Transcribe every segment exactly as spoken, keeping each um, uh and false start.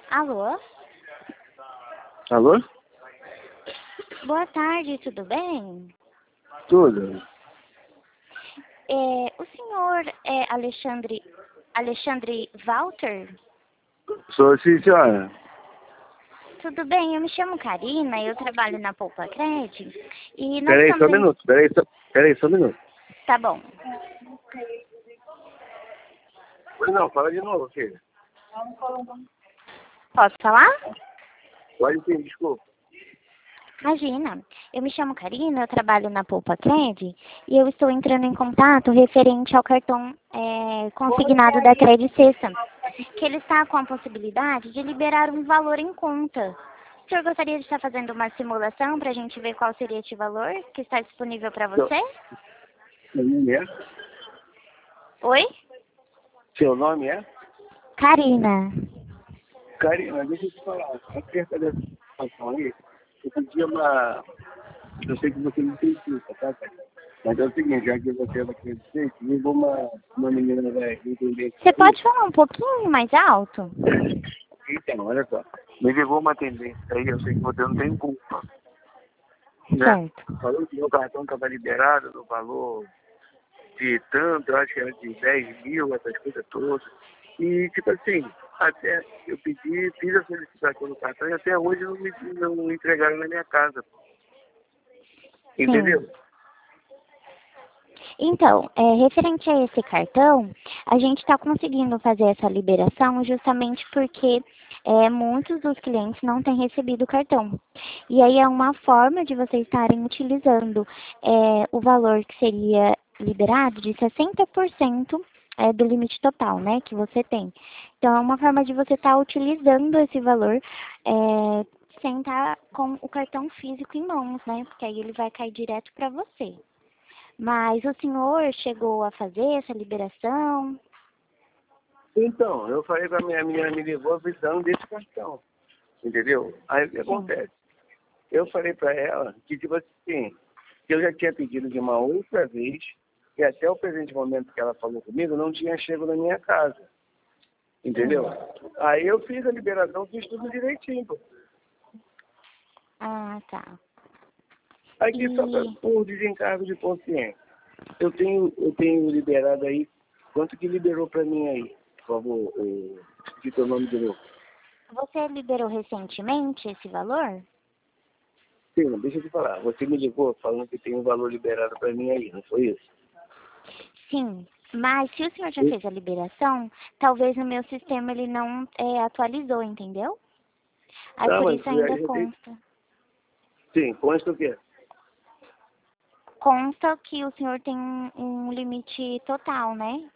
Alô? Alô? Boa tarde, tudo bem? Tudo. É, o senhor é Alexandre, Alexandre Walter? Sou sim, senhora. Tudo bem, eu me chamo Karina, eu trabalho na Poupa Cred e nós Peraí, só um estamos em... minuto. Peraí, só, peraí, só um minuto. Tá bom. Pois não, fala de novo, filha. Posso falar? Pode sim, desculpa. Imagina, eu me chamo Karina, eu trabalho na Poupa Cred e eu estou entrando em contato referente ao cartão é, consignado da Cred Sexta, que ele está com a possibilidade de liberar um valor em conta. O senhor gostaria de estar fazendo uma simulação para a gente ver qual seria este valor que está disponível para Seu, você? seu nome é? Oi? Seu nome é? Karina. Karina, deixa eu te falar. Acerca dessa situação aí, eu pedi uma... Eu sei que você não tem culpa, tá, Karina? Mas é o seguinte, já que você é daquele jeito, ligou uma, uma menina vai entender. Você pode falar um pouquinho mais alto? Então, olha só. Me ligou uma tendência aí, eu sei que você não tem culpa. Né? Certo. Falou que meu cartão estava liberado no valor de tanto, eu acho que era de dez mil, essas coisas todas. E, tipo assim, até eu pedi, fiz a solicitação do cartão e até hoje não me não entregaram na minha casa. Entendeu? Sim. Então, é, referente a esse cartão, a gente está conseguindo fazer essa liberação justamente porque é, muitos dos clientes não têm recebido o cartão. E aí é uma forma de vocês estarem utilizando é, o valor que seria liberado de sessenta por cento é, do limite total, né, que você tem. Então, é uma forma de você estar utilizando esse valor é, sem estar com o cartão físico em mãos, né, porque aí ele vai cair direto para você. Mas o senhor chegou a fazer essa liberação? Então, eu falei pra minha menina, me ligou avisando desse cartão. Entendeu? Aí o que Sim. acontece? Eu falei pra ela que, tipo assim, que eu já tinha pedido de uma outra vez, e até o presente momento que ela falou comigo, não tinha chego na minha casa. Entendeu? Sim. Aí eu fiz a liberação, fiz tudo direitinho, pô. Ah, tá. Aqui só pra, E por desencargo de consciência. Eu tenho, eu tenho liberado aí, quanto que liberou pra mim aí? Por favor, o, que teu nome de novo? você liberou recentemente esse valor? Sim, deixa eu te falar. Você me ligou falando que tem um valor liberado pra mim aí, não foi isso? Sim. Mas se o senhor já Sim, fez a liberação, talvez no meu sistema ele não é, atualizou, entendeu? Aí tá, por mas isso ainda aí já tem... consta. Sim, consta o quê? Consta que o senhor tem um, um limite total, né?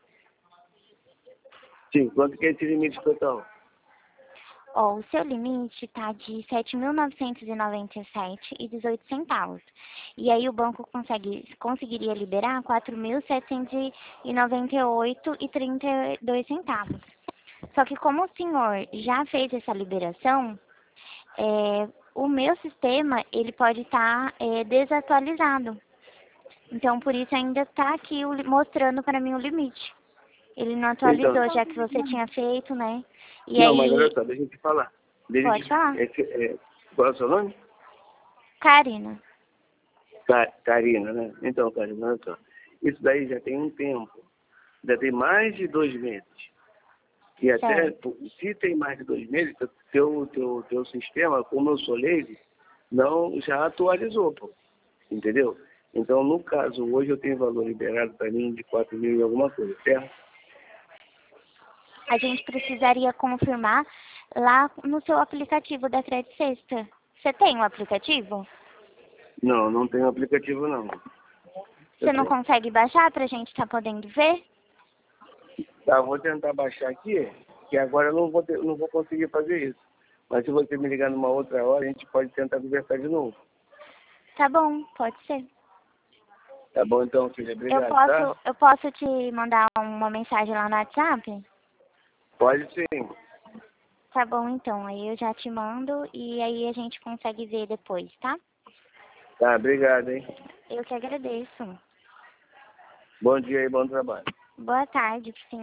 Sim, quanto que é esse limite total? Ó, o seu limite está de sete mil novecentos e noventa e sete e dezoito centavos. E aí o banco consegue, conseguiria liberar quatro mil setecentos e noventa e oito e trinta e dois centavos. Só que como o senhor já fez essa liberação, é, o meu sistema ele pode estar é, desatualizado. Então por isso ainda está aqui o li- mostrando para mim o limite. Ele não Então, atualizou já que você tinha feito, né? E não, mas olha aí, só, deixa eu te falar. Deixa eu pode te... falar. Esse, é, qual é o seu nome? Karina. Ca- Karina, né? Então, Karina, olha só. Isso daí já tem um tempo. Já tem mais de dois meses. E até, Certo. se tem mais de dois meses, teu, teu, teu sistema, como eu sou leigo, não, já atualizou, pô. Entendeu? Então, no caso, hoje eu tenho valor liberado para mim de quatro mil e alguma coisa, certo? A gente precisaria confirmar lá no seu aplicativo da Cred Sexta. Você tem um aplicativo? Não, não tenho aplicativo, não. Eu Você não tenho. consegue baixar para a gente estar podendo ver? Tá, vou tentar baixar aqui, que agora eu não vou, ter, não vou conseguir fazer isso. Mas se você me ligar numa outra hora, a gente pode tentar conversar de novo. Tá bom, pode ser. Tá bom, então, filha. Eu Obrigado, tá? posso, eu posso te mandar uma mensagem lá no WhatsApp? Pode sim. Tá bom, então. Aí eu já te mando e aí a gente consegue ver depois, tá? Tá, obrigado, hein? Eu que agradeço. Bom dia e bom trabalho. Boa tarde, senhor.